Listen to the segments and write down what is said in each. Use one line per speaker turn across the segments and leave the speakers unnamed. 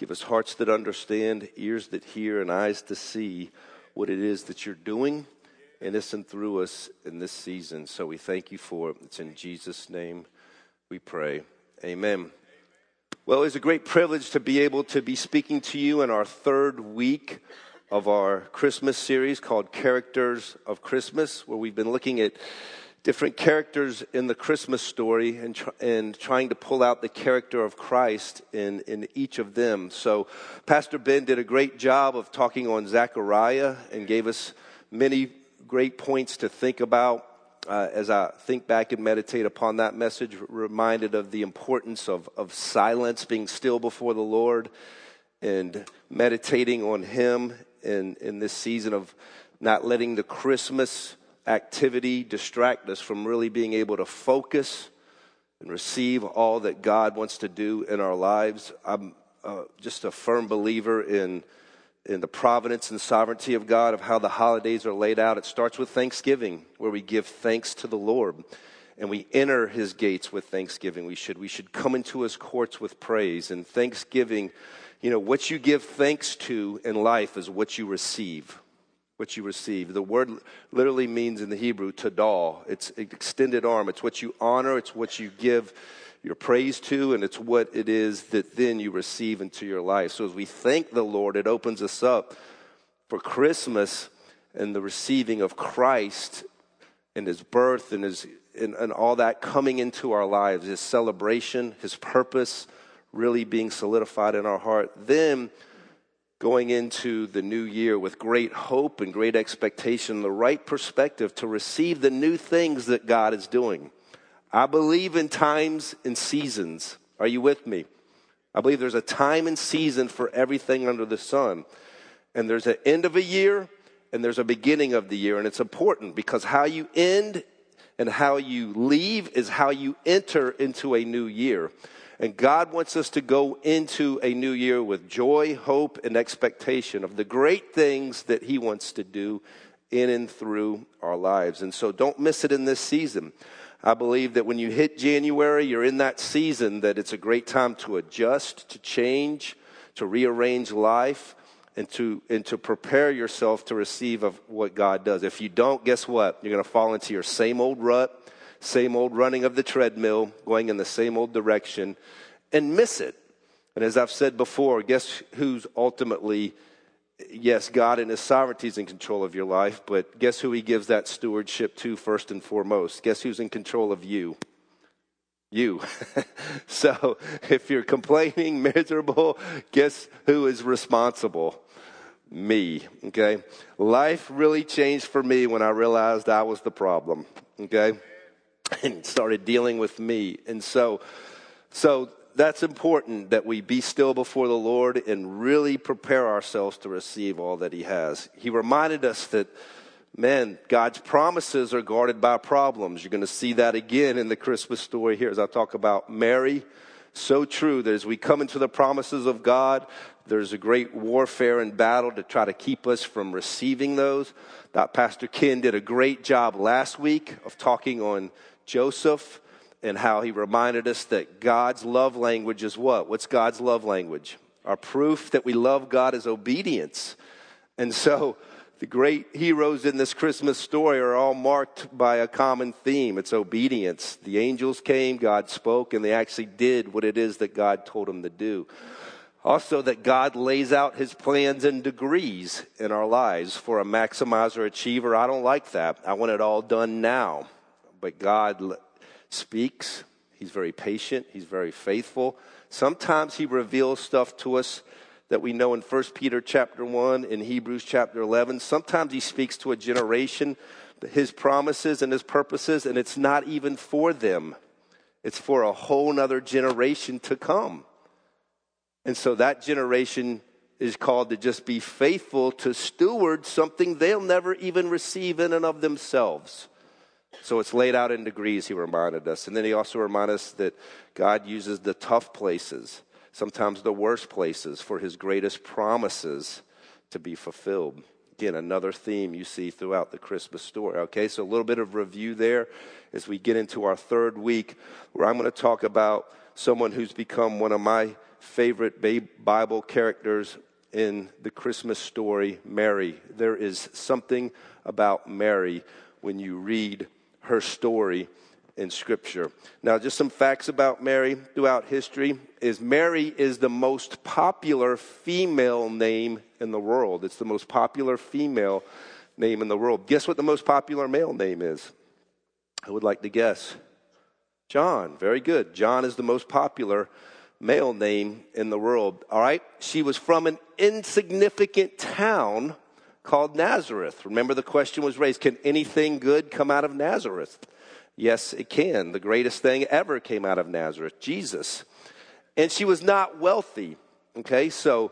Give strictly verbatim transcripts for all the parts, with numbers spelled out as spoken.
Give us hearts that understand, ears that hear, and eyes to see what it is that you're doing in us and through us in this season. So we thank you for it. It's in Jesus' name we pray. Amen. Well, it's a great privilege to be able to be speaking to you in our third week of our Christmas series called Characters of Christmas, where we've been looking at different characters in the Christmas story and tr- and trying to pull out the character of Christ in, in each of them. So Pastor Ben did a great job of talking on Zechariah and gave us many great points to think about. Uh, as I think back and meditate upon that message, reminded of the importance of, of silence, being still before the Lord, and meditating on Him in, in this season of not letting the Christmas activity distract us from really being able to focus and receive all that God wants to do in our lives. I'm uh, just a firm believer in in the providence and sovereignty of God, of how the holidays are laid out. It starts with Thanksgiving, where we give thanks to the Lord, and we enter His gates with thanksgiving. We should we should come into His courts with praise. And Thanksgiving, you know, what you give thanks to in life is what you receive. What you receive. The word literally means in the Hebrew, tadal. It's an extended arm. It's what you honor. It's what you give your praise to, and it's what it is that then you receive into your life. So as we thank the Lord, it opens us up for Christmas and the receiving of Christ and His birth and His and, and all that coming into our lives, His celebration, His purpose really being solidified in our heart. Then going into the new year with great hope and great expectation, the right perspective to receive the new things that God is doing. I believe in times and seasons. Are you with me? I believe there's a time and season for everything under the sun. And there's an end of a year and there's a beginning of the year. And it's important because how you end and how you leave is how you enter into a new year. And God wants us to go into a new year with joy, hope, and expectation of the great things that He wants to do in and through our lives. And so don't miss it in this season. I believe that when you hit January, you're in that season that it's a great time to adjust, to change, to rearrange life, and to and to prepare yourself to receive of what God does. If you don't, guess what? You're going to fall into your same old rut, same old running of the treadmill, going in the same old direction, and miss it. And as I've said before, guess who's ultimately, yes, God in His sovereignty is in control of your life, but guess who He gives that stewardship to first and foremost? Guess who's in control of you? You. So if you're complaining, miserable, guess who is responsible? Me, okay? Life really changed for me when I realized I was the problem, okay? And started dealing with me. And so, so that's important that we be still before the Lord and really prepare ourselves to receive all that He has. He reminded us that, man, God's promises are guarded by problems. You're going to see that again in the Christmas story here as I talk about Mary. So true that as we come into the promises of God, there's a great warfare and battle to try to keep us from receiving those. That Pastor Ken did a great job last week of talking on Joseph and how he reminded us that God's love language is what? What's God's love language? Our proof that we love God is obedience. And so the great heroes in this Christmas story are all marked by a common theme. It's obedience. The angels came, God spoke, and they actually did what it is that God told them to do. Also, that God lays out His plans in degrees in our lives. For a maximizer achiever, I don't like that. I want it all done now. But God speaks. He's very patient. He's very faithful. Sometimes He reveals stuff to us that we know in First Peter chapter one, in Hebrews chapter eleven. Sometimes He speaks to a generation, His promises and His purposes, and it's not even for them. It's for a whole nother generation to come. And so that generation is called to just be faithful to steward something they'll never even receive in and of themselves. So it's laid out in degrees, He reminded us. And then He also reminded us that God uses the tough places, sometimes the worst places, for His greatest promises to be fulfilled. Again, another theme you see throughout the Christmas story. Okay, so a little bit of review there as we get into our third week, where I'm going to talk about someone who's become one of my favorite Bible characters in the Christmas story, Mary. There is something about Mary when you read her story in Scripture. Now, just some facts about Mary throughout history is Mary is the most popular female name in the world. It's the most popular female name in the world. Guess what the most popular male name is? I would like to guess. John. Very good. John is the most popular male name in the world. All right. She was from an insignificant town called Nazareth. Remember, the question was raised, can anything good come out of Nazareth? Yes, it can. The greatest thing ever came out of Nazareth, Jesus. And she was not wealthy. Okay, so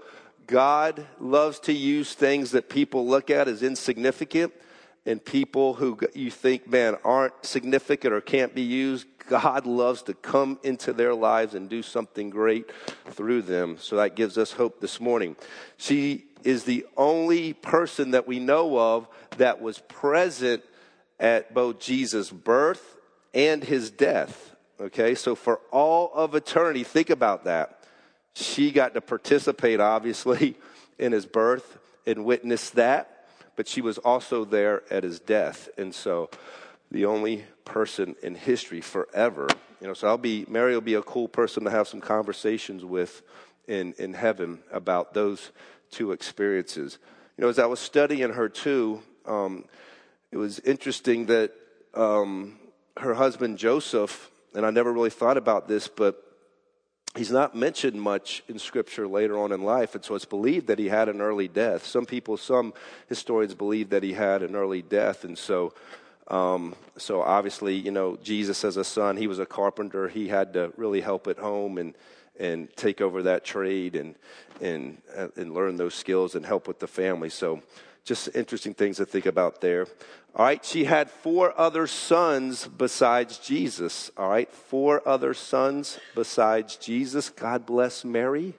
God loves to use things that people look at as insignificant, and people who you think, man, aren't significant or can't be used, God loves to come into their lives and do something great through them. So that gives us hope this morning. She is the only person that we know of that was present at both Jesus' birth and his death. Okay, so for all of eternity, think about that. She got to participate, obviously, in his birth and witness that, but she was also there at his death. And so the only person in history forever, you know, so I'll be, Mary will be a cool person to have some conversations with in, in heaven about those two experiences. You know, as I was studying her too, um, it was interesting that um, her husband Joseph, and I never really thought about this, but he's not mentioned much in Scripture later on in life, and so it's believed that he had an early death. Some people, some historians believe that he had an early death, and so um, so obviously, you know, Jesus as a son, he was a carpenter. He had to really help at home and and take over that trade and and uh, and learn those skills and help with the family. So just interesting things to think about there. All right, she had four other sons besides Jesus. All right, four other sons besides Jesus. God bless Mary.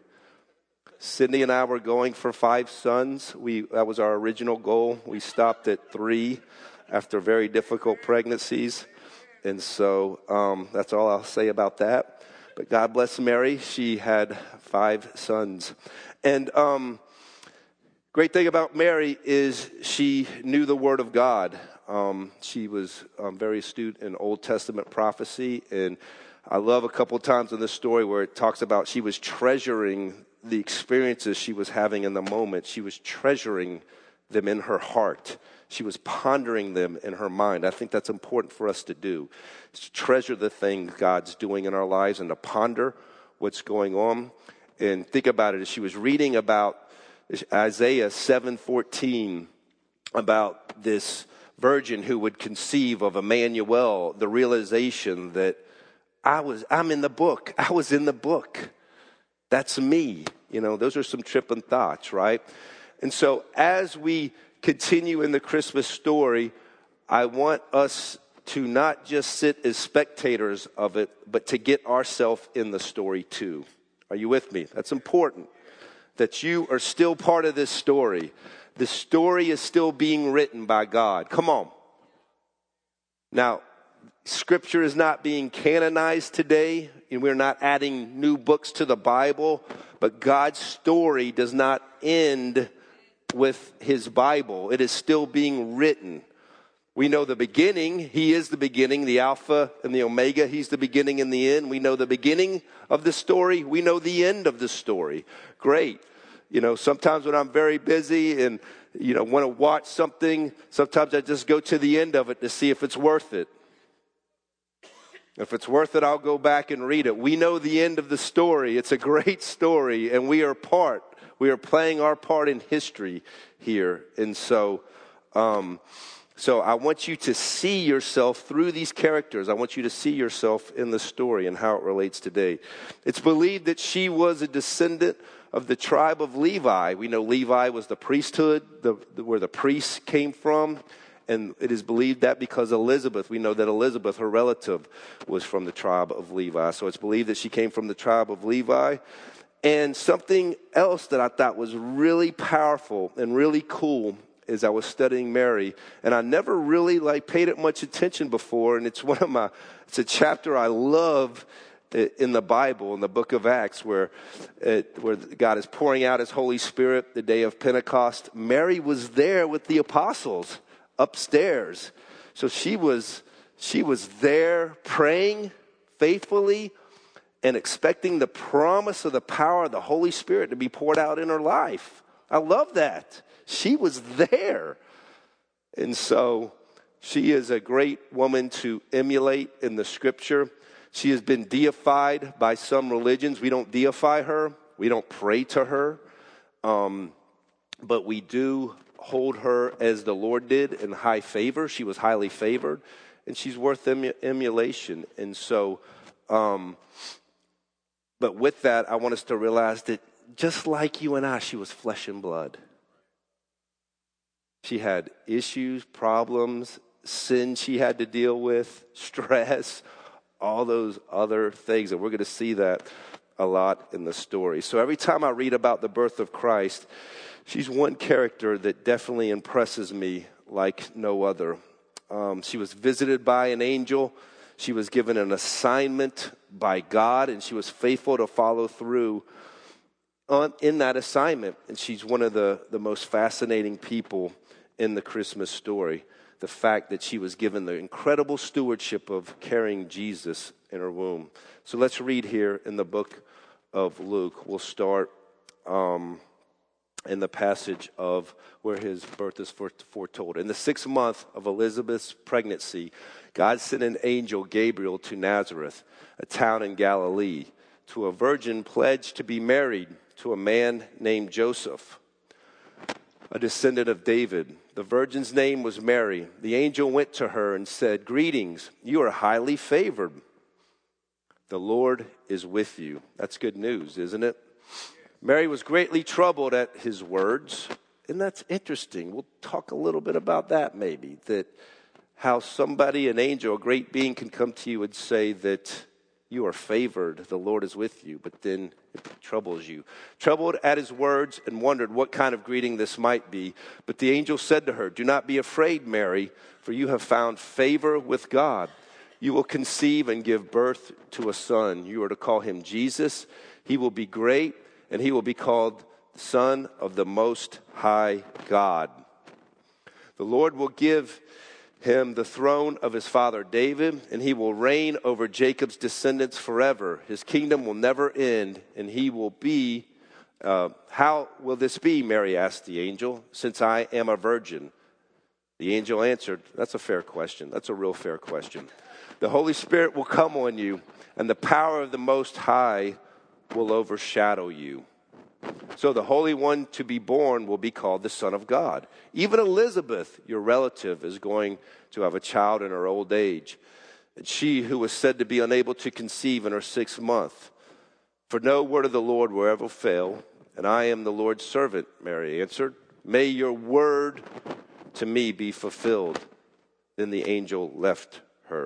Sydney and I were going for five sons. We that was our original goal. We stopped at three after very difficult pregnancies. And so um, that's all I'll say about that. But God bless Mary. She had five sons. And um, great thing about Mary is she knew the Word of God. Um, she was um, very astute in Old Testament prophecy. And I love a couple of times in this story where it talks about she was treasuring the experiences she was having in the moment. She was treasuring them in her heart. She was pondering them in her mind. I think that's important for us to do, is to treasure the things God's doing in our lives and to ponder what's going on. And think about it, as she was reading about Isaiah seven fourteen, about this virgin who would conceive of Emmanuel, the realization that I was, I'm in the book. I was in the book. That's me. You know, those are some tripping thoughts, right? And so as we continue in the Christmas story, I want us to not just sit as spectators of it, but to get ourselves in the story too. Are you with me? That's important, that you are still part of this story. The story is still being written by God. Come on. Now, Scripture is not being canonized today, and we're not adding new books to the Bible, but God's story does not end with his Bible. It is still being written. We know the beginning. He is the beginning, the Alpha and the Omega. He's the beginning and the end. We know the beginning of the story. We know the end of the story. Great. You know, sometimes when I'm very busy and, you know, want to watch something, sometimes I just go to the end of it to see if it's worth it. If it's worth it, I'll go back and read it. We know the end of the story. It's a great story, and we are part. We are playing our part in history here. And so, um, so I want you to see yourself through these characters. I want you to see yourself in the story and how it relates today. It's believed that she was a descendant of the tribe of Levi. We know Levi was the priesthood, the, the, where the priests came from. And it is believed that because Elizabeth, we know that Elizabeth, her relative, was from the tribe of Levi. So it's believed that she came from the tribe of Levi. And something else that I thought was really powerful and really cool as I was studying Mary, and I never really like paid it much attention before, and it's one of my, it's a chapter I love in the Bible, in the book of Acts, where, it, where God is pouring out his Holy Spirit the day of Pentecost. Mary was there with the apostles upstairs. So she was, she was there praying faithfully and expecting the promise of the power of the Holy Spirit to be poured out in her life. I love that. She was there. And so she is a great woman to emulate in the scripture. She has been deified by some religions. We don't deify her. We don't pray to her. Um, but we do hold her as the Lord did in high favor. She was highly favored, and she's worth emu- emulation. And so, um, but with that, I want us to realize that just like you and I, she was flesh and blood. She had issues, problems, sin she had to deal with, stress, all those other things. And we're going to see that a lot in the story. So every time I read about the birth of Christ, she's one character that definitely impresses me like no other. Um, she was visited by an angel. She was given an assignment by God, and she was faithful to follow through on, in that assignment. And she's one of the, the most fascinating people in the Christmas story. The fact that she was given the incredible stewardship of carrying Jesus in her womb. So let's read here in the book of Luke. We'll start um, in the passage of where his birth is foretold. In the sixth month of Elizabeth's pregnancy, God sent an angel, Gabriel, to Nazareth, a town in Galilee, to a virgin pledged to be married to a man named Joseph, a descendant of David. The virgin's name was Mary. The angel went to her and said, "Greetings, you are highly favored. The Lord is with you." That's good news, isn't it? Mary was greatly troubled at his words. And that's interesting. We'll talk a little bit about that maybe. That how somebody, an angel, a great being can come to you and say that you are favored, the Lord is with you, but then it troubles you. Troubled at his words and wondered what kind of greeting this might be. But the angel said to her, "Do not be afraid, Mary, for you have found favor with God. You will conceive and give birth to a son. You are to call him Jesus. He will be great, and he will be called the Son of the Most High God. The Lord will give him the throne of his father David, and he will reign over Jacob's descendants forever. His kingdom will never end, and he will be, uh, how will this be, Mary asked the angel, since I am a virgin? The angel answered, that's a fair question. That's a real fair question. The Holy Spirit will come on you, and the power of the Most High will overshadow you. So the Holy One to be born will be called the Son of God. Even Elizabeth, your relative, is going to have a child in her old age. And she who was said to be unable to conceive in her sixth month. For no word of the Lord will ever fail, and I am the Lord's servant, Mary answered. May your word to me be fulfilled. Then the angel left her.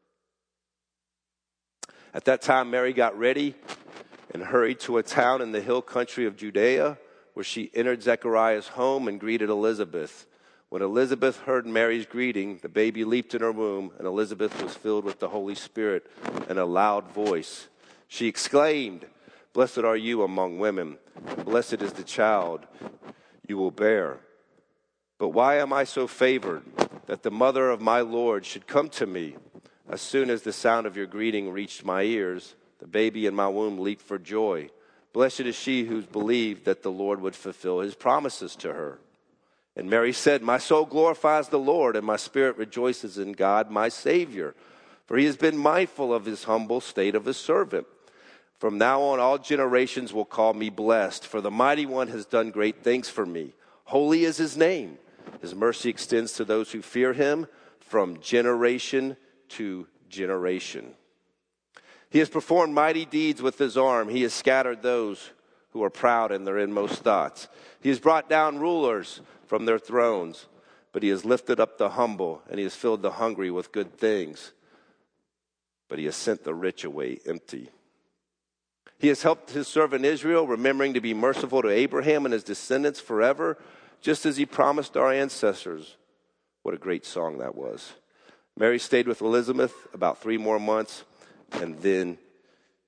At that time, Mary got ready and hurried to a town in the hill country of Judea, where she entered Zechariah's home and greeted Elizabeth. When Elizabeth heard Mary's greeting, the baby leaped in her womb, and Elizabeth was filled with the Holy Spirit in a loud voice. She exclaimed, "Blessed are you among women, and blessed is the child you will bear. But why am I so favored that the mother of my Lord should come to me? As soon as the sound of your greeting reached my ears, the baby in my womb leaped for joy. Blessed is she who's believed that the Lord would fulfill his promises to her." And Mary said, "My soul glorifies the Lord, and my spirit rejoices in God, my Savior. For he has been mindful of his humble state of his servant. From now on, all generations will call me blessed, for the Mighty One has done great things for me. Holy is his name. His mercy extends to those who fear him from generation to generation. He has performed mighty deeds with his arm. He has scattered those who are proud in their inmost thoughts. He has brought down rulers from their thrones, but he has lifted up the humble, and he has filled the hungry with good things. But he has sent the rich away empty. He has helped his servant Israel, remembering to be merciful to Abraham and his descendants forever, just as he promised our ancestors." What a great song that was. Mary stayed with Elizabeth about three more months, and then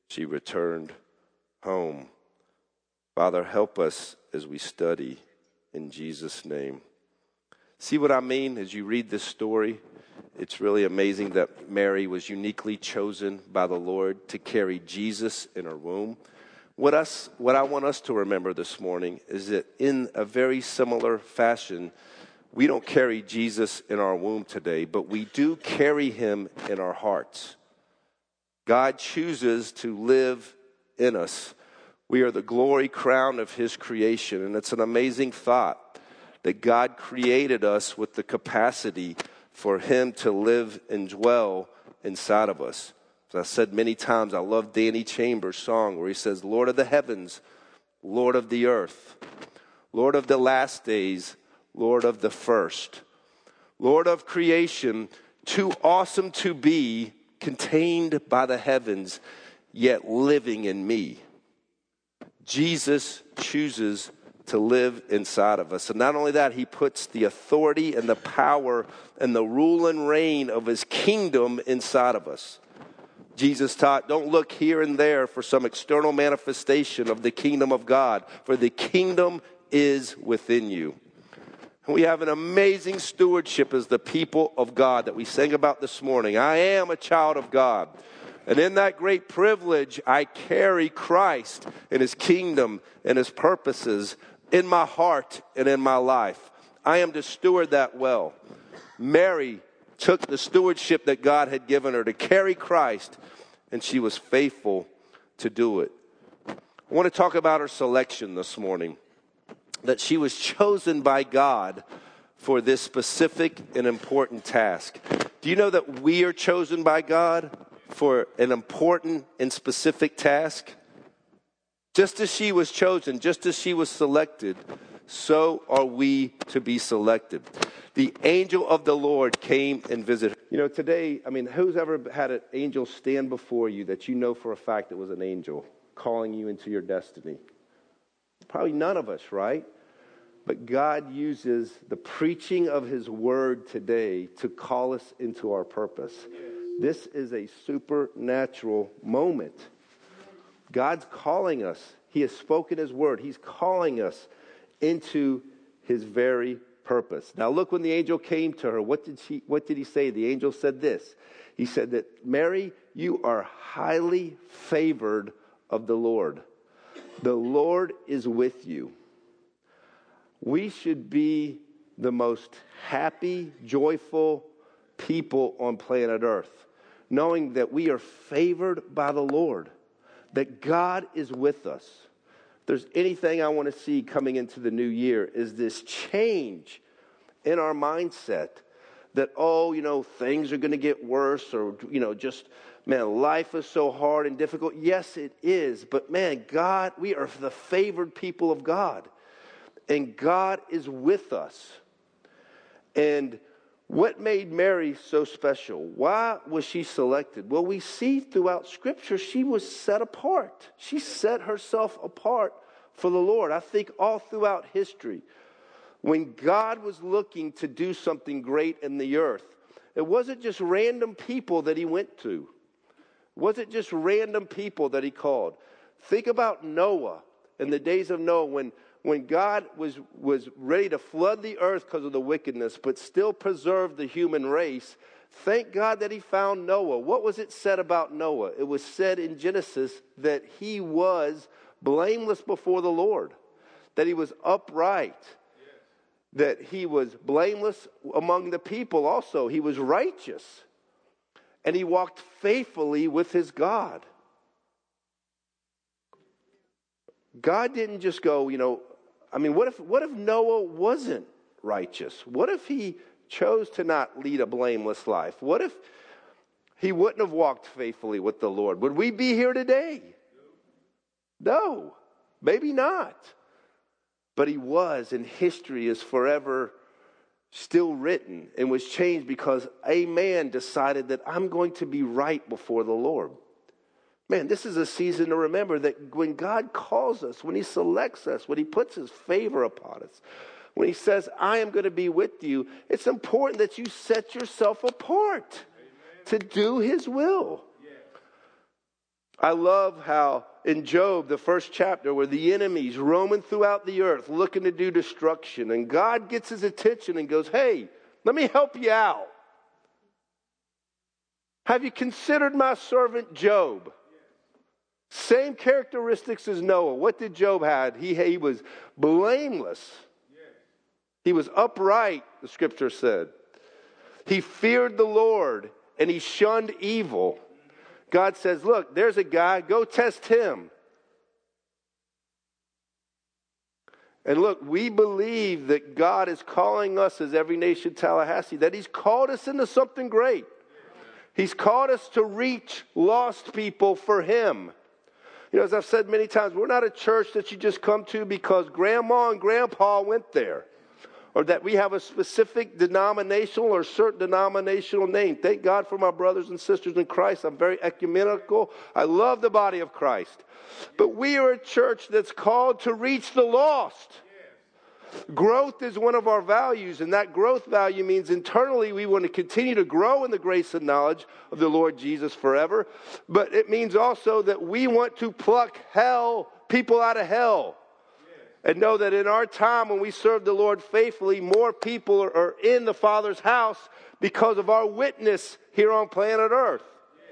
she returned home. Father, help us as we study in Jesus' name. See what I mean as you read this story? It's really amazing that Mary was uniquely chosen by the Lord to carry Jesus in her womb. What us, what I want us to remember this morning is that in a very similar fashion, we don't carry Jesus in our womb today, but we do carry him in our hearts. God chooses to live in us. We are the glory crown of his creation, and it's an amazing thought that God created us with the capacity for him to live and dwell inside of us. As I said many times, I love Danny Chambers' song where he says, Lord of the heavens, Lord of the earth, Lord of the last days, Lord of the first, Lord of creation, too awesome to be contained by the heavens, yet living in me. Jesus chooses to live inside of us. And not only that, he puts the authority and the power and the rule and reign of his kingdom inside of us. Jesus taught, don't look here and there for some external manifestation of the kingdom of God, for the kingdom is within you. And we have an amazing stewardship as the people of God that we sang about this morning. I am a child of God. And in that great privilege, I carry Christ and his kingdom and his purposes in my heart and in my life. I am to steward that well. Mary took the stewardship that God had given her to carry Christ, and she was faithful to do it. I want to talk about her selection this morning, that she was chosen by God for this specific and important task. Do you know that we are chosen by God for an important and specific task? Just as she was chosen, just as she was selected, so are we to be selected. The angel of the Lord came and visited. You know, today, I mean, who's ever had an angel stand before you that you know for a fact it was an angel calling you into your destiny? Probably none of us, right? But God uses the preaching of his word today to call us into our purpose. This is a supernatural moment. God's calling us. He has spoken his word. He's calling us into his very purpose. Now look, when the angel came to her, what did she what did he say? The angel said this. He said that, Mary, you are highly favored of the Lord. The Lord is with you. We should be the most happy, joyful people on planet Earth, knowing that we are favored by the Lord, that God is with us. If there's anything I want to see coming into the new year is this change in our mindset that, oh, you know, things are going to get worse, or, you know, just, man, life is so hard and difficult. Yes, it is. But, man, God, we are the favored people of God. And God is with us. And what made Mary so special? Why was she selected? Well, we see throughout Scripture she was set apart. She set herself apart for the Lord. I think all throughout history, when God was looking to do something great in the earth, it wasn't just random people that he went to. It wasn't just random people that he called. Think about Noah in the days of Noah when When God was, was ready to flood the earth because of the wickedness, but still preserve the human race, thank God that he found Noah. What was it said about Noah? It was said in Genesis that he was blameless before the Lord, that he was upright, yes. That he was blameless among the people also. He was righteous, and he walked faithfully with his God. God didn't just go, you know, I mean, what if what if Noah wasn't righteous? What if he chose to not lead a blameless life? What if he wouldn't have walked faithfully with the Lord? Would we be here today? No, maybe not. But he was, and history is forever still written and was changed because a man decided that I'm going to be right before the Lord. Man, this is a season to remember that when God calls us, when he selects us, when he puts his favor upon us, when he says, I am going to be with you, it's important that you set yourself apart. Amen. To do his will. Yeah. I love how in Job, the first chapter, where the enemy's roaming throughout the earth looking to do destruction, and God gets his attention and goes, hey, let me help you out. Have you considered my servant Job? Same characteristics as Noah. What did Job have? He, he was blameless. He was upright, the scripture said. He feared the Lord and he shunned evil. God says, look, there's a guy, go test him. And look, we believe that God is calling us as Every Nation Tallahassee, that he's called us into something great. He's called us to reach lost people for him. You know, as I've said many times, we're not a church that you just come to because grandma and grandpa went there, or that we have a specific denominational or certain denominational name. Thank God for my brothers and sisters in Christ. I'm very ecumenical. I love the body of Christ. But we are a church that's called to reach the lost. Growth is one of our values, and that growth value means internally we want to continue to grow in the grace and knowledge of the Lord Jesus forever. But it means also that we want to pluck hell, people out of hell. And know that in our time when we serve the Lord faithfully, more people are, are in the Father's house because of our witness here on planet Earth.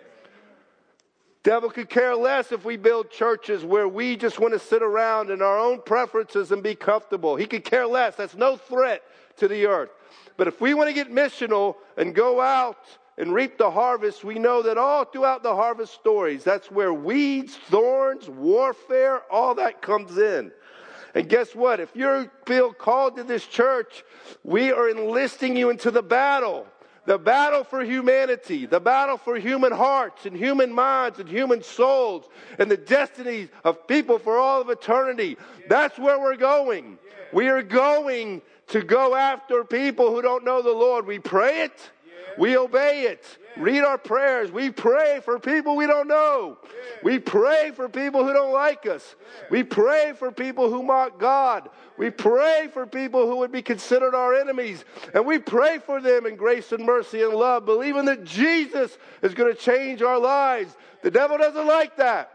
Devil could care less if we build churches where we just want to sit around in our own preferences and be comfortable. He could care less. That's no threat to the earth. But if we want to get missional and go out and reap the harvest, we know that all throughout the harvest stories, that's where weeds, thorns, warfare, all that comes in. And guess what? If you feel called to this church, we are enlisting you into the battle. The battle for humanity, the battle for human hearts and human minds and human souls and the destinies of people for all of eternity. That's where we're going. We are going to go after people who don't know the Lord. We pray it. We obey it. Read our prayers. We pray for people we don't know. We pray for people who don't like us. We pray for people who mock God. We pray for people who would be considered our enemies. And we pray for them in grace and mercy and love, believing that Jesus is going to change our lives. The devil doesn't like that.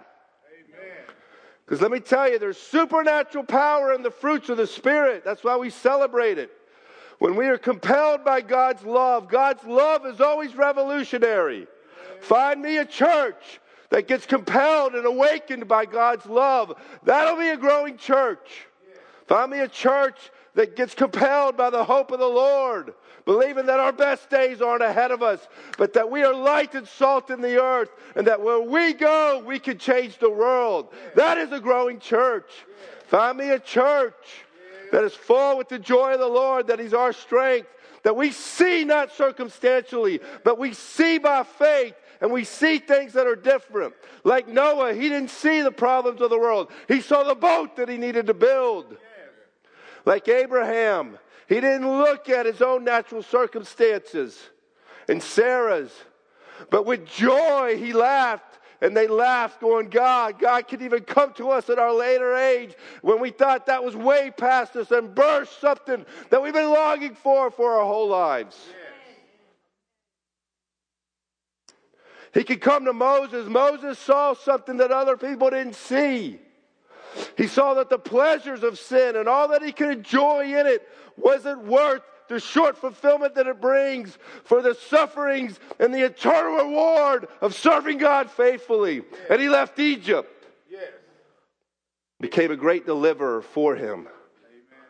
Because let me tell you, there's supernatural power in the fruits of the Spirit. That's why we celebrate it. When we are compelled by God's love, God's love is always revolutionary. Find me a church that gets compelled and awakened by God's love. That'll be a growing church. Find me a church that gets compelled by the hope of the Lord, believing that our best days aren't ahead of us, but that we are light and salt in the earth, and that where we go, we can change the world. That is a growing church. Find me a church that is full with the joy of the Lord, that he's our strength, that we see not circumstantially, but we see by faith, and we see things that are different. Like Noah, he didn't see the problems of the world. He saw the boat that he needed to build. Like Abraham, he didn't look at his own natural circumstances and Sarah's, but with joy he laughed. And they laughed, going, God, God could even come to us at our later age when we thought that was way past us and burst something that we've been longing for for our whole lives. Yes. He could come to Moses. Moses saw something that other people didn't see. He saw that the pleasures of sin and all that he could enjoy in it wasn't worth the short fulfillment that it brings for the sufferings and the eternal reward of serving God faithfully. Yes. And he left Egypt. Yes. Became a great deliverer for him. Amen.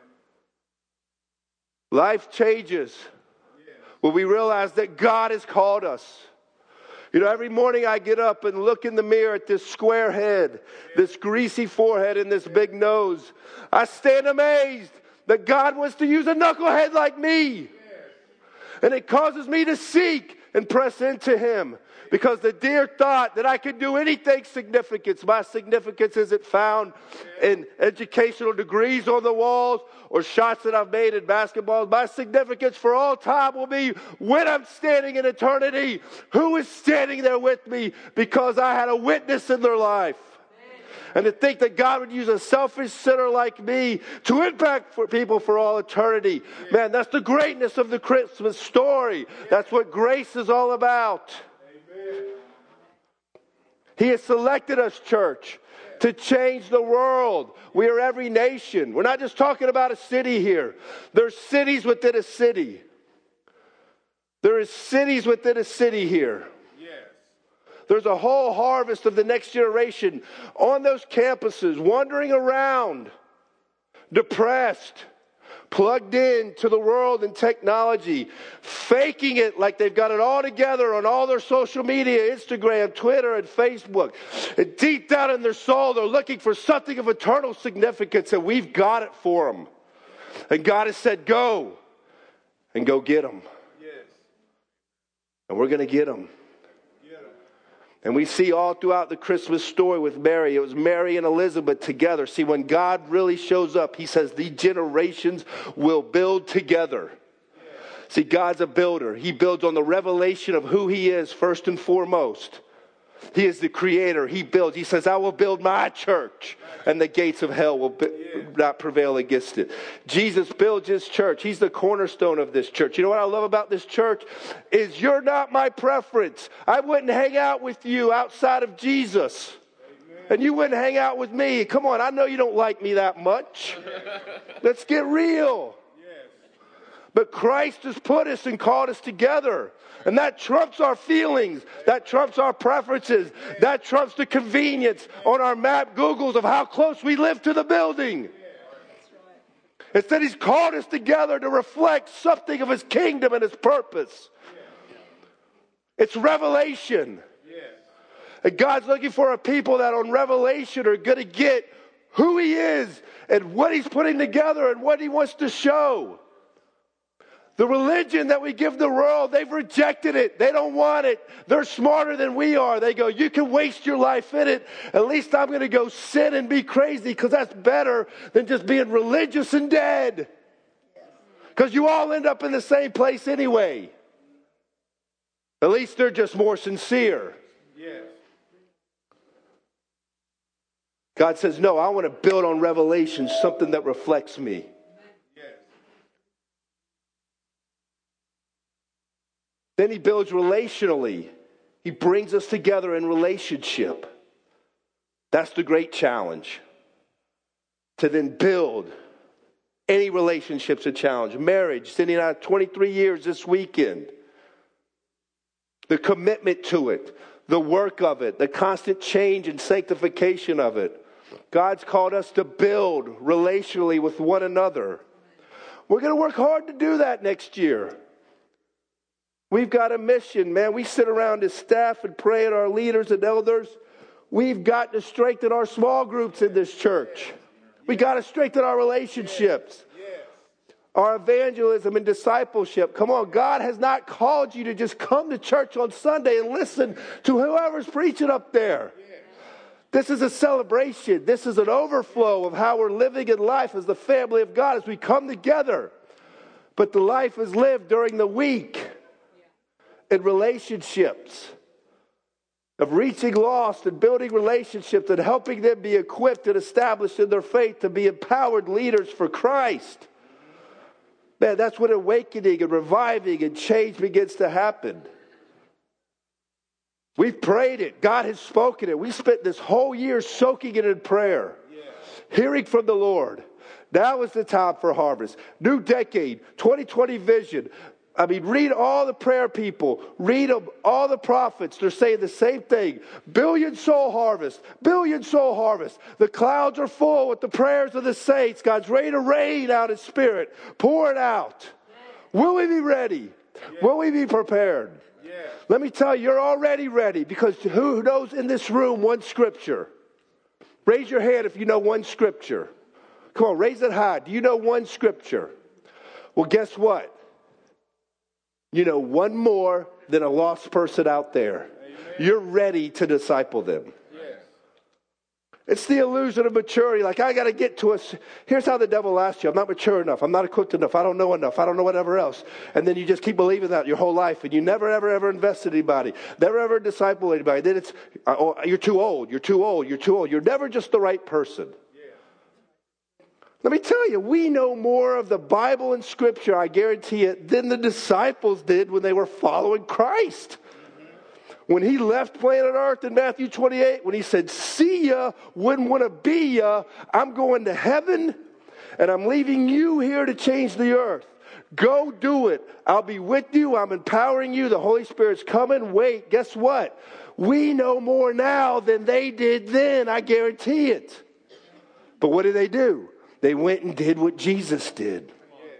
Life changes yes. when we realize that God has called us. You know, every morning I get up and look in the mirror at this square head, this greasy forehead, and this big nose. I stand amazed that God wants to use a knucklehead like me. And it causes me to seek and press into him. Because the dear thought that I could do anything significant, my significance isn't found in educational degrees on the walls or shots that I've made in basketball. My significance for all time will be when I'm standing in eternity. Who is standing there with me because I had a witness in their life? And to think that God would use a selfish sinner like me to impact for people for all eternity. Man, that's the greatness of the Christmas story. That's what grace is all about. Amen. He has selected us, church, to change the world. We are every nation. We're not just talking about a city here. There's cities within a city. There is cities within a city here. There's a whole harvest of the next generation on those campuses, wandering around, depressed, plugged in to the world and technology, faking it like they've got it all together on all their social media, Instagram, Twitter, and Facebook. And deep down in their soul, they're looking for something of eternal significance, and we've got it for them. And God has said, go, and go get them. Yes. And we're going to get them. And we see all throughout the Christmas story with Mary, it was Mary and Elizabeth together. See, when God really shows up, he says the generations will build together. See, God's a builder. He builds on the revelation of who he is first and foremost. He is the creator. He builds. He says, I will build my church, and the gates of hell will be, not prevail against it. Jesus builds his church. He's the cornerstone of this church. You know what I love about this church? Is you're not my preference. I wouldn't hang out with you outside of Jesus. Amen. And you wouldn't hang out with me. Come on, I know you don't like me that much. Let's get real. Yes. But Christ has put us and called us together. And that trumps our feelings. That trumps our preferences. That trumps the convenience on our map Googles of how close we live to the building. Instead, he's called us together to reflect something of his kingdom and his purpose. It's revelation. And God's looking for a people that on revelation are going to get who he is and what he's putting together and what he wants to show. The religion that we give the world, they've rejected it. They don't want it. They're smarter than we are. They go, you can waste your life in it. At least I'm going to go sin and be crazy because that's better than just being religious and dead. Because you all end up in the same place anyway. At least they're just more sincere. Yes. God says, no, I want to build on revelation, something that reflects me. Then he builds relationally. He brings us together in relationship. That's the great challenge. To then build any relationship's a challenge. Marriage, Cindy and I, twenty-three years this weekend. The commitment to it, the work of it, the constant change and sanctification of it. God's called us to build relationally with one another. We're going to work hard to do that next year. We've got a mission, man. We sit around as staff and pray at our leaders and elders. We've got to strengthen our small groups in this church. We got to strengthen our relationships, our evangelism and discipleship. Come on, God has not called you to just come to church on Sunday and listen to whoever's preaching up there. This is a celebration. This is an overflow of how we're living in life as the family of God as we come together. But the life is lived during the week. In relationships, of reaching lost and building relationships and helping them be equipped and established in their faith to be empowered leaders for Christ. Man, that's when awakening and reviving and change begins to happen. We've prayed it. God has spoken it. We spent this whole year soaking it in prayer, yeah. Hearing from the Lord. Now is the time for harvest. New decade, twenty twenty vision. I mean, read all the prayer people. Read them, all the prophets. They're saying the same thing. Billion soul harvest. Billion soul harvest. The clouds are full with the prayers of the saints. God's ready to rain out His Spirit. Pour it out. Will we be ready? Will we be prepared? Let me tell you, you're already ready because who knows in this room one scripture? Raise your hand if you know one scripture. Come on, raise it high. Do you know one scripture? Well, guess what? You know one more than a lost person out there. Amen. You're ready to disciple them. Yes. It's the illusion of maturity. Like, I got to get to us. Here's how the devil asks you. I'm not mature enough. I'm not equipped enough. I don't know enough. I don't know whatever else. And then you just keep believing that your whole life. And you never, ever, ever invest in anybody. Never, ever disciple anybody. Then it's, oh, you're too old. You're too old. You're too old. You're never just the right person. Let me tell you, we know more of the Bible and Scripture, I guarantee it, than the disciples did when they were following Christ. Mm-hmm.
When he left planet Earth in Matthew twenty-eight, when he said, see ya, wouldn't want to be ya, I'm going to heaven, and I'm leaving you here to change the earth. Go do it. I'll be with you. I'm empowering you. The Holy Spirit's coming. Wait, guess what? We know more now than they did then. I guarantee it. But what did they do? They went and did what Jesus did.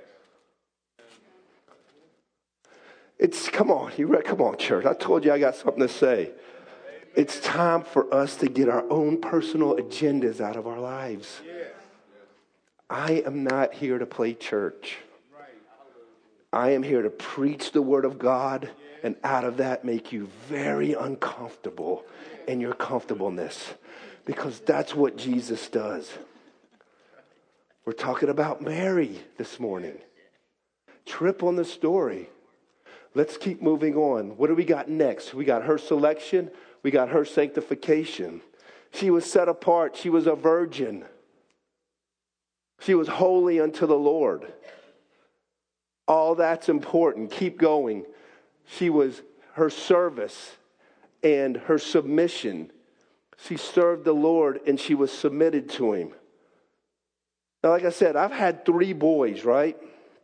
It's, come on, you come on, church. I told you I got something to say. It's time for us to get our own personal agendas out of our lives. I am not here to play church. I am here to preach the word of God, and out of that make you very uncomfortable in your comfortableness, because that's what Jesus does. We're talking about Mary this morning. Trip on the story. Let's keep moving on. What do we got next? We got her selection. We got her sanctification. She was set apart. She was a virgin. She was holy unto the Lord. All that's important. Keep going. She was her service and her submission. She served the Lord and she was submitted to him. Now, like I said, I've had three boys, right?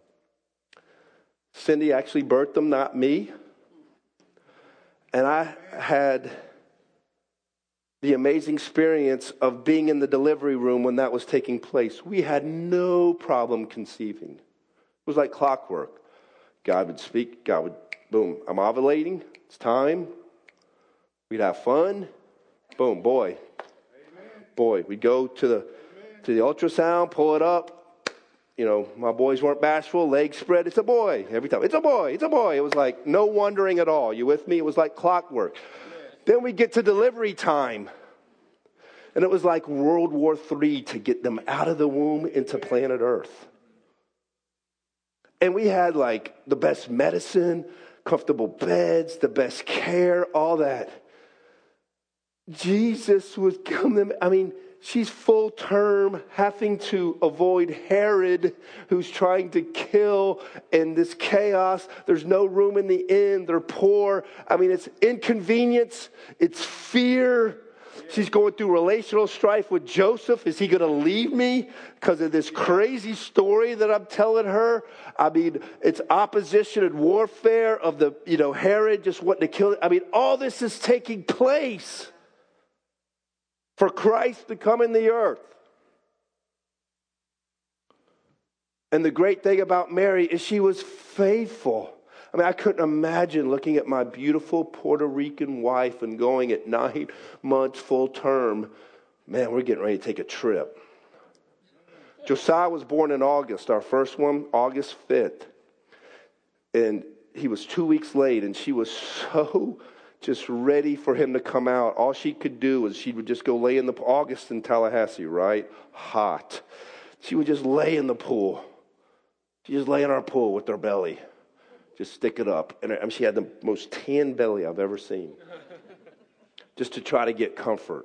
Cindy actually birthed them, not me. And I had the amazing experience of being in the delivery room when that was taking place. We had no problem conceiving. It was like clockwork. God would speak. God would, boom, I'm ovulating. It's time. We'd have fun. Boom, boy. Amen. Boy, we'd go to the to the ultrasound, pull it up. You know, my boys weren't bashful, legs spread. It's a boy. Every time, it's a boy, it's a boy. It was like no wondering at all. You with me? It was like clockwork. Then we get to delivery time. And it was like World War Three to get them out of the womb into planet Earth. And we had like the best medicine, comfortable beds, the best care, all that. Jesus was coming. I mean, she's full term, having to avoid Herod, who's trying to kill, and this chaos. There's no room in the inn. They're poor. I mean, it's inconvenience. It's fear. She's going through relational strife with Joseph. Is he going to leave me because of this crazy story that I'm telling her? I mean, it's opposition and warfare of the, you know, Herod just wanting to kill. I mean, all this is taking place for Christ to come in the earth. And the great thing about Mary is she was faithful. I mean, I couldn't imagine looking at my beautiful Puerto Rican wife and going at nine months full term, man, we're getting ready to take a trip. Josiah was born in August, our first one, August fifth. And he was two weeks late, and she was so just ready for him to come out. All she could do was she would just go lay in the August in Tallahassee, right? Hot. She would just lay in the pool. She just lay in our pool with her belly. Just stick it up. And I mean, she had the most tan belly I've ever seen. Just to try to get comfort.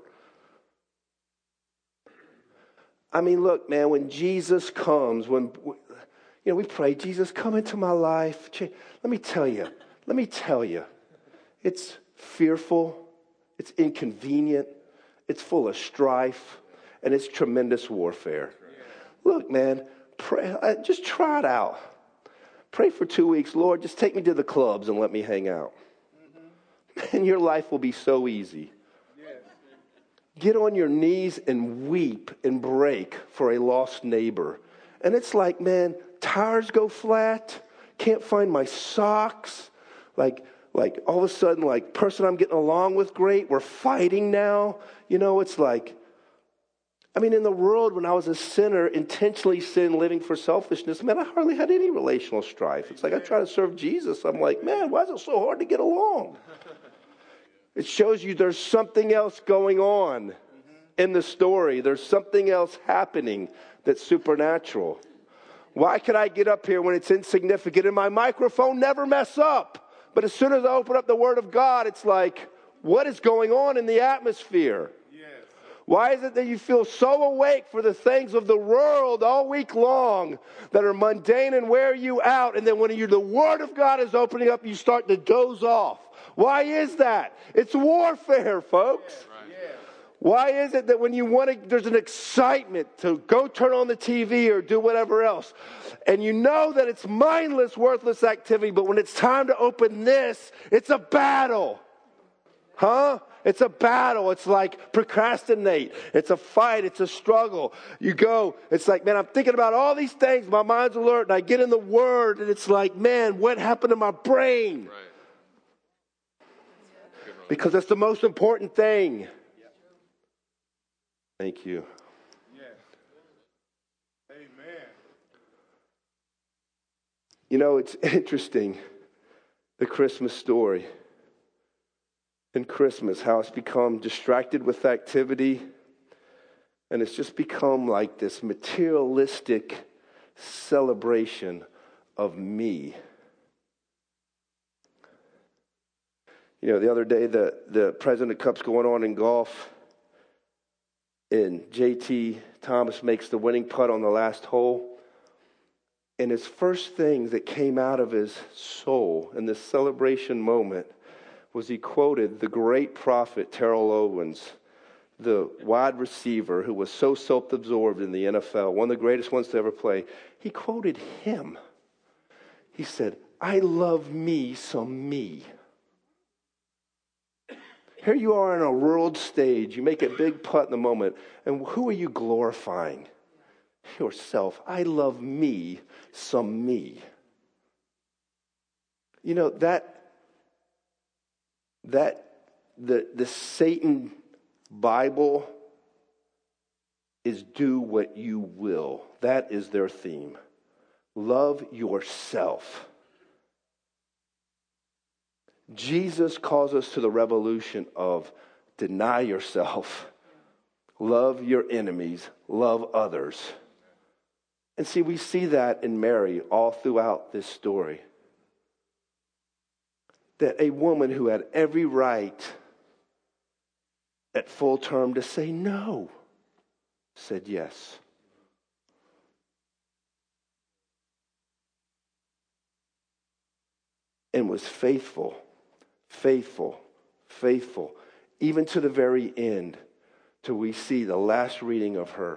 I mean, look, man, when Jesus comes, when, you know, we pray, Jesus, come into my life. Let me tell you, let me tell you, it's fearful, it's inconvenient, it's full of strife, and it's tremendous warfare. Look, man, pray, just try it out. Pray for two weeks, Lord, just take me to the clubs and let me hang out. Mm-hmm. And your life will be so easy. Yes. Get on your knees and weep and break for a lost neighbor. And it's like, man, tires go flat, can't find my socks. Like, like all of a sudden, like, person I'm getting along with, great, we're fighting now. You know, it's like, I mean, in the world, when I was a sinner, intentionally sin, living for selfishness, man, I hardly had any relational strife. It's like I try to serve Jesus. I'm like, man, why is it so hard to get along? It shows you there's something else going on in the story. There's something else happening that's supernatural. Why can I get up here when it's insignificant and my microphone never mess up? But as soon as I open up the Word of God, it's like, what is going on in the atmosphere? Why is it that you feel so awake for the things of the world all week long that are mundane and wear you out, and then when you, the Word of God is opening up, you start to doze off? Why is that? It's warfare, folks. Yeah, right. Why is it that when you want to, there's an excitement to go turn on the T V or do whatever else, and you know that it's mindless, worthless activity, but when it's time to open this, it's a battle. Huh? It's a battle. It's like procrastinate. It's a fight. It's a struggle. You go, it's like, man, I'm thinking about all these things. My mind's alert, and I get in the Word, and it's like, man, what happened to my brain? Right. Because that's the most important thing. Thank you. Yeah. Amen. You know, it's interesting, the Christmas story. In Christmas, how it's become distracted with activity, and it's just become like this materialistic celebration of me. You know, the other day, the, the President Cup's going on in golf, and J T Thomas makes the winning putt on the last hole, and his first thing that came out of his soul in this celebration moment was he quoted the great prophet Terrell Owens, the wide receiver who was so self-absorbed in the N F L, one of the greatest ones to ever play. He quoted him. He said, "I love me some me." Here you are on a world stage. You make a big putt in the moment. And who are you glorifying? Yourself. I love me some me. You know, that That the, the Satan Bible is do what you will. That is their theme. Love yourself. Jesus calls us to the revolution of deny yourself, love your enemies, love others. And see, we see that in Mary all throughout this story. That a woman who had every right at full term to say no, said yes. And was faithful, faithful, faithful, even to the very end, till we see the last reading of her.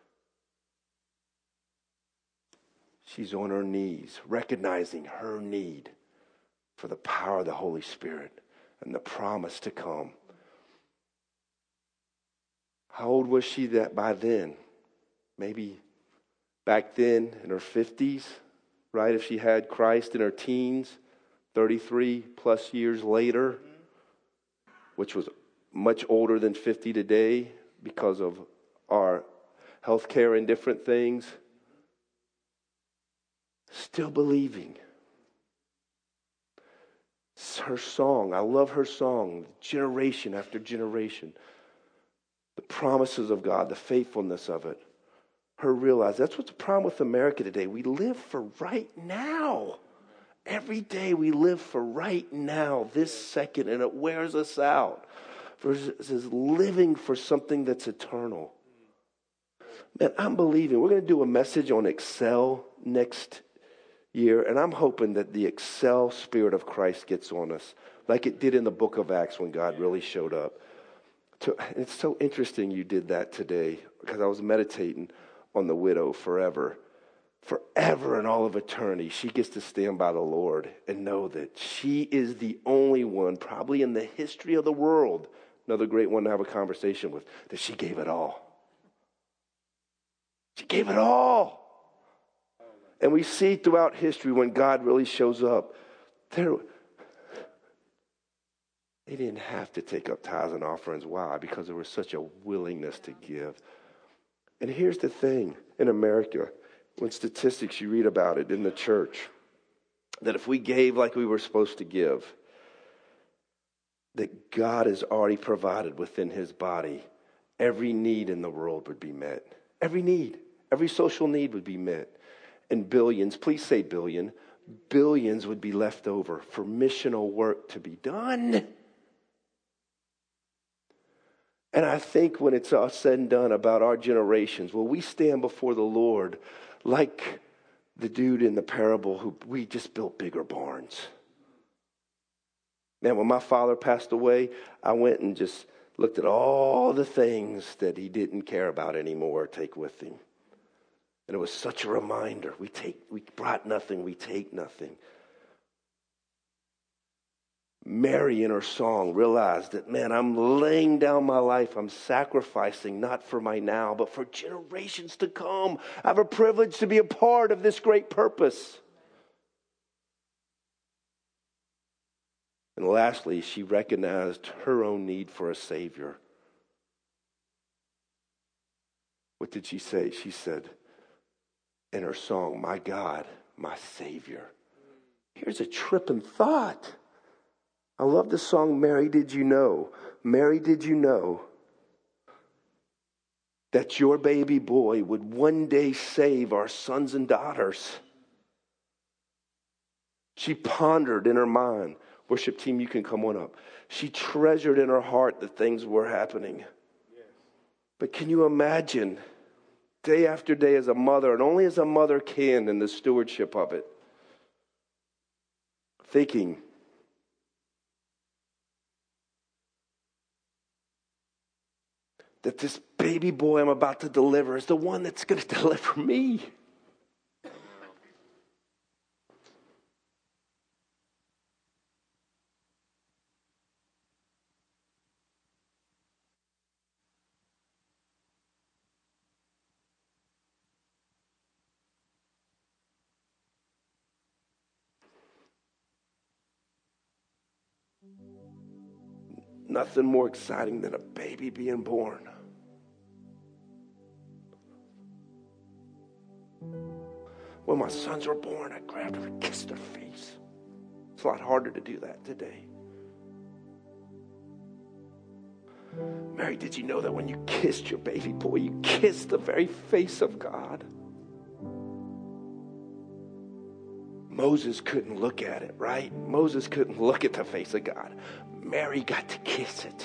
She's on her knees, recognizing her need for the power of the Holy Spirit and the promise to come. How old was she that by then? Maybe back then in her fifties, right? If she had Christ in her teens, thirty-three plus years later, which was much older than fifty today because of our health care and different things. Still believing. It's her song. I love her song. Generation after generation. The promises of God, the faithfulness of it. Her realize that's what's the problem with America today. We live for right now. Every day we live for right now, this second, and it wears us out. Versus living for something that's eternal. Man, I'm believing. We're going to do a message on Excel next year, and I'm hoping that the Excel Spirit of Christ gets on us, like it did in the book of Acts when God really showed up. It's so interesting you did that today, because I was meditating on the widow forever. Forever and all of eternity, she gets to stand by the Lord and know that she is the only one, probably in the history of the world, another great one to have a conversation with, that she gave it all. She gave it all. And we see throughout history when God really shows up, there, they didn't have to take up tithes and offerings. Why? Because there was such a willingness to give. And here's the thing in America, when statistics, you read about it in the church, that if we gave like we were supposed to give, that God has already provided within his body, every need in the world would be met. Every need, every social need would be met. And billions, please say billion, billions would be left over for missional work to be done. And I think when it's all said and done about our generations, will we stand before the Lord like the dude in the parable who we just built bigger barns? Man, when my father passed away, I went and just looked at all the things that he didn't care about anymore, take with him. And it was such a reminder. We take, we brought nothing, we take nothing. Mary in her song realized that, man, I'm laying down my life. I'm sacrificing not for my now, but for generations to come. I have a privilege to be a part of this great purpose. And lastly, she recognized her own need for a Savior. What did she say? She said in her song, my God, my Savior. Here's a tripping thought. I love the song, Mary, Did You Know? Mary, did you know that your baby boy would one day save our sons and daughters? She pondered in her mind. Worship team, you can come on up. She treasured in her heart that things were happening. Yes. But can you imagine, day after day as a mother, and only as a mother can in the stewardship of it, thinking, that this baby boy I'm about to deliver is the one that's going to deliver me. Nothing more exciting than a baby being born. When my sons were born, I grabbed them and kissed their face. It's a lot harder to do that today. Mary, did you know that when you kissed your baby boy, you kissed the very face of God? Moses couldn't look at it, right? Moses couldn't look at the face of God. Mary got to kiss it.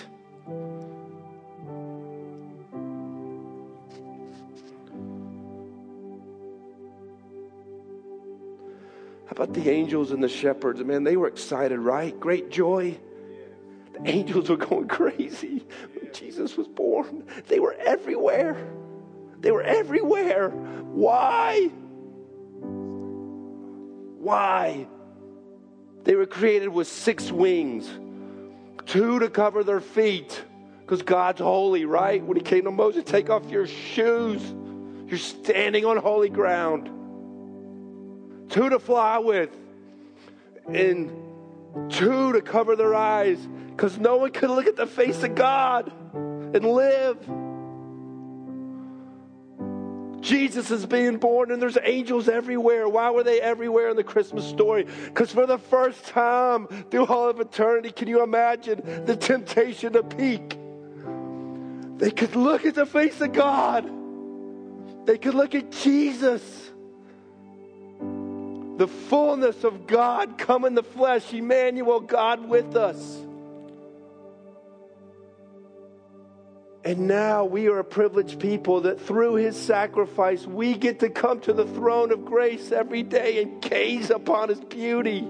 How about the angels and the shepherds? Man, they were excited, right? Great joy. The angels were going crazy when Jesus was born. They were everywhere. They were everywhere. Why? Why? They were created with six wings. Two to cover their feet. Because God's holy, right? When he came to Moses, take off your shoes. You're standing on holy ground. Two to fly with. And two to cover their eyes. Because no one could look at the face of God and live. Jesus is being born and there's angels everywhere. Why were they everywhere in the Christmas story? Because for the first time through all of eternity, can you imagine the temptation to peek? They could look at the face of God. They could look at Jesus. The fullness of God come in the flesh. Emmanuel, God with us. And now we are a privileged people that through his sacrifice, we get to come to the throne of grace every day and gaze upon his beauty.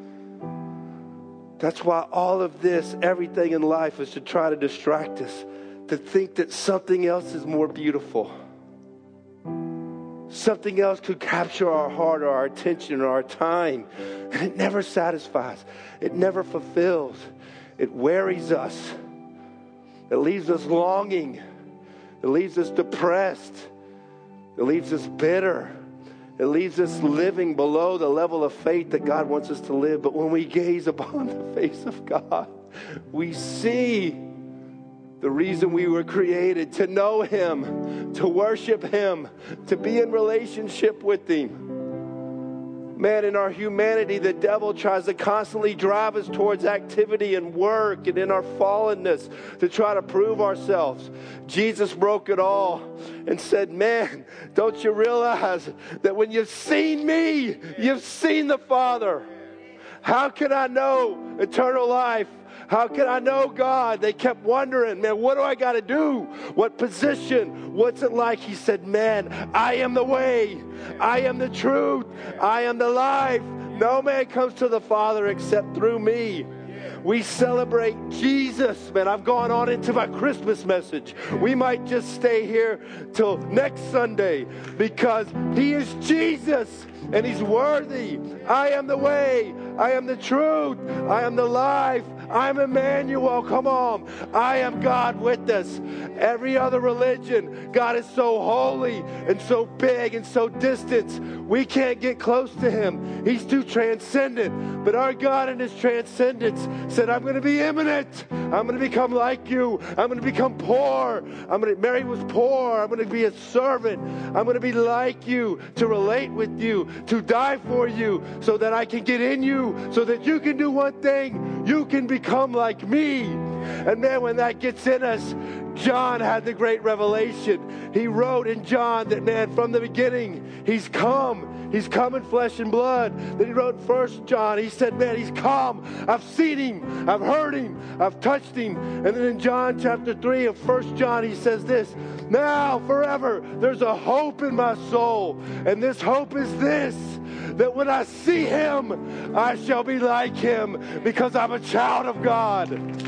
That's why all of this, everything in life, is to try to distract us, to think that something else is more beautiful. Something else could capture our heart or our attention or our time. And it never satisfies. It never fulfills. It wearies us. It leaves us longing. It leaves us depressed. It leaves us bitter. It leaves us living below the level of faith that God wants us to live. But when we gaze upon the face of God, we see the reason we were created, to know him, to worship him, to be in relationship with him. Man, in our humanity, the devil tries to constantly drive us towards activity and work and in our fallenness to try to prove ourselves. Jesus broke it all and said, man, don't you realize that when you've seen me, you've seen the Father? How can I know eternal life? How can I know God? They kept wondering, man, what do I got to do? What position? What's it like? He said, man, I am the way. I am the truth. I am the life. No man comes to the Father except through me. We celebrate Jesus. Man, I've gone on into my Christmas message. We might just stay here till next Sunday because He is Jesus and He's worthy. I am the way. I am the truth. I am the life. I'm Emmanuel. Come on. I am God with us. Every other religion, God is so holy and so big and so distant. We can't get close to Him. He's too transcendent. But our God in His transcendence said, I'm going to be immanent. I'm going to become like you. I'm going to become poor. I'm going to, Mary was poor. I'm going to be a servant. I'm going to be like you, to relate with you, to die for you, so that I can get in you, so that you can do one thing. You can become like me. And man, when that gets in us, John had the great revelation. He wrote in John that, man, from the beginning, He's come. He's come in flesh and blood. Then he wrote First John. He said, man, He's come. I've seen Him. I've heard Him. I've touched Him. And then in John chapter three of First John, he says this, now forever there's a hope in my soul. And this hope is this, that when I see Him, I shall be like Him because I'm a child of God.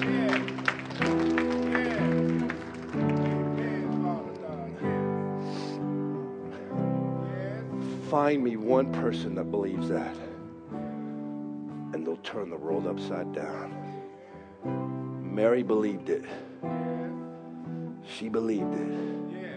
Find me one person that believes that, and they'll turn the world upside down. Mary believed it. She believed it.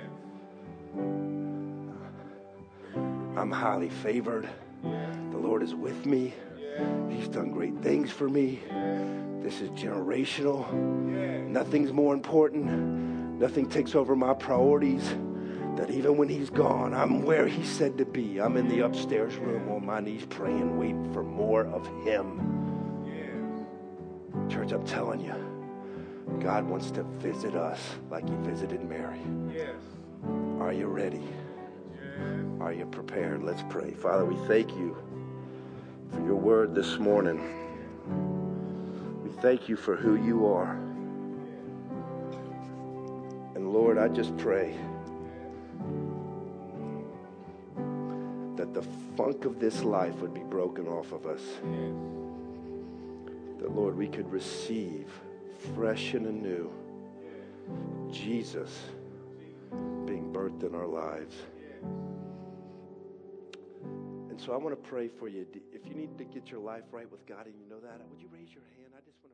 I'm highly favored. The Lord is with me. He's done great things for me. This is generational. Nothing's more important. Nothing takes over my priorities. That even when He's gone, I'm where He said to be. I'm in the upstairs room on my knees praying, waiting for more of Him. Yeah. Church, I'm telling you, God wants to visit us like He visited Mary. Yes. Are you ready? Yes. Are you prepared? Let's pray. Father, we thank You for Your word this morning. We thank You for who You are. And Lord, I just pray that the funk of this life would be broken off of us. That, Lord, we could receive fresh and anew Jesus being birthed in our lives. And so I want to pray for you. If you need to get your life right with God and you know that, would you raise your hand? I just